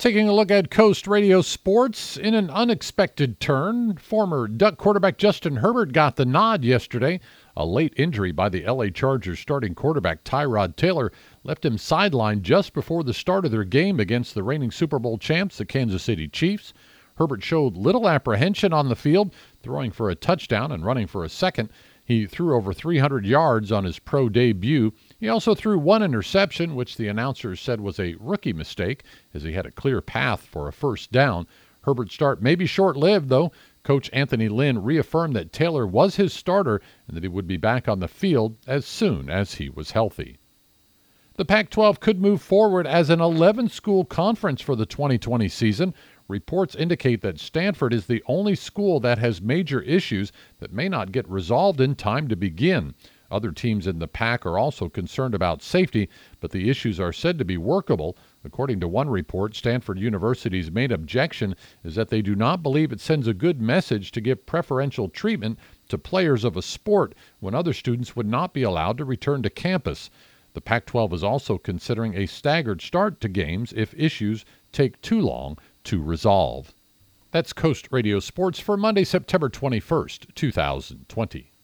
Taking a look at Coast Radio Sports, in an unexpected turn, former Duck quarterback Justin Herbert got the nod yesterday. A late injury by the LA Chargers starting quarterback Tyrod Taylor left him sidelined just before the start of their game against the reigning Super Bowl champs, the Kansas City Chiefs. Herbert showed little apprehension on the field, throwing for a touchdown and running for a second. He threw over 300 yards on his pro debut. He also threw one interception, which the announcers said was a rookie mistake, as he had a clear path for a first down. Herbert's start may be short-lived, though. Coach Anthony Lynn reaffirmed that Taylor was his starter and that he would be back on the field as soon as he was healthy. The Pac-12 could move forward as an 11-school conference for the 2020 season. Reports indicate that Stanford is the only school that has major issues that may not get resolved in time to begin. Other teams in the Pac are also concerned about safety, but the issues are said to be workable. According to one report, Stanford University's main objection is that they do not believe it sends a good message to give preferential treatment to players of a sport when other students would not be allowed to return to campus. The Pac-12 is also considering a staggered start to games if issues take too long to resolve. That's Coast Radio Sports for Monday, September 21st, 2020.